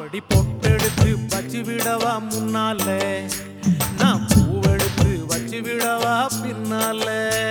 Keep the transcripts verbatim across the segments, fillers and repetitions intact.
அப்படி பொட்டெடுத்து வச்சு விடவா முன்னால, நான் பூவெடுத்து வச்சு விடவா பின்னால.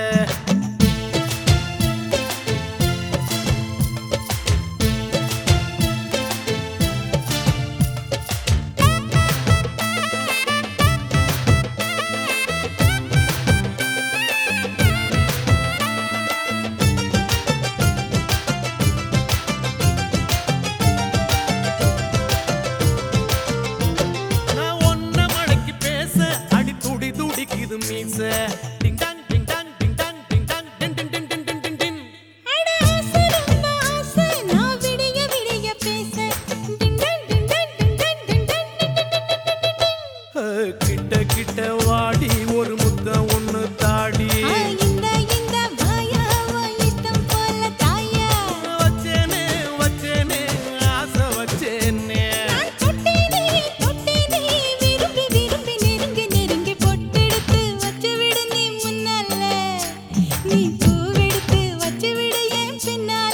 Ding dang ding dang ding dang ding dang din din din din din din din. அட ஆசை ரொம்ப ஆசை நான் விடிய விடிய பேச ding dang ding dang ding dang ding dang din din din din din. கிட்ட கிட்ட வாடி ஒரு முத்தம் ஒண்ணு தாடி. இந்த இந்த மாயா இஷ்டம் போல தாயா. வச்சேனே வச்சேனே ஆசை வச்சேனே. நான் தொட்டேனே தொட்டேனே விரும்பி விரும்பி நெருங்கி நெருங்கி பொட்டெடுத்து வச்சு விடு நீ முன்னால, நீ பூவெடுத்து வச்சு விடு என் பின்னால.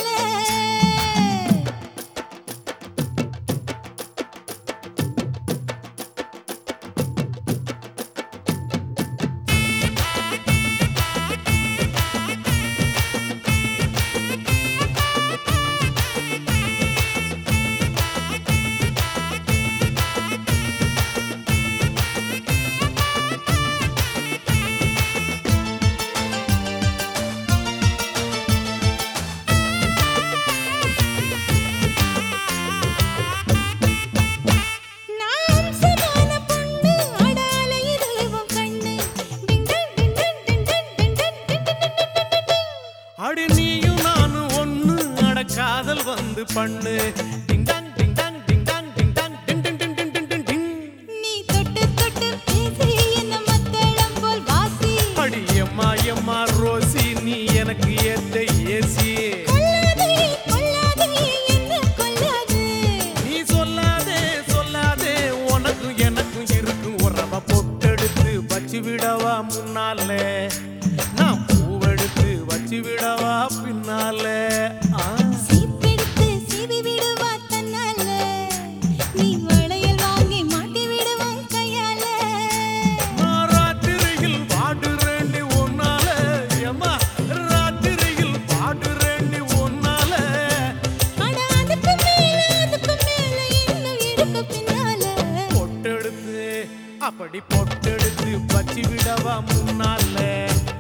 நான் சமான பொண்ணு அடால இதுவும் கண்ணு டிங் டன் டிங் டன் டிங் டன் டிங் டன் டிங் டன் டிங் டன் டிங். அடி நீயும் நானும் ஒண்ணு அட காதல் வந்து பண்ணு. டிங் டாங் டிங் டாங் டிங் டாங் டிங் டாங் டிங் டிங் டிங் டிங் டிங் டிங் டிங். நீ தொட்டு தொட்டு பேசி என்ன மத்தளம் போல் வாசி. அடி எம்மா எம்மா ரோசி நீ எனக்கு ஏத்த ஏசி. கொல்லாதே கொல்லாதே என்ன கொல்லாதே. நீ சொல்லாதே சொல்லாதே உனக்கும் எனக்கும் இருக்கும் உறவ பொட்டெடுத்து வச்சு விடவா முன்னால, நான் பூவெடுத்து வச்சு விடவா பின்னால. ஆ சீப்பெடுத்து சீவி விடுவா தன்னால, நீ வளையல் வாங்கி மாட்டி விடுவான் கையால. நான் ராத்திரியில் பாடுறேண்டி உன்னால, எம்மா ராத்திரியில் பாடுறேண்டி உன்னால. அட அதுக்கு மேல அதுக்கு மேல இன்னும் இருக்கு பின்னால. பொட்டெடுத்து அப்படி பொட்டெடுத்து வச்சு விடவா முன்னால.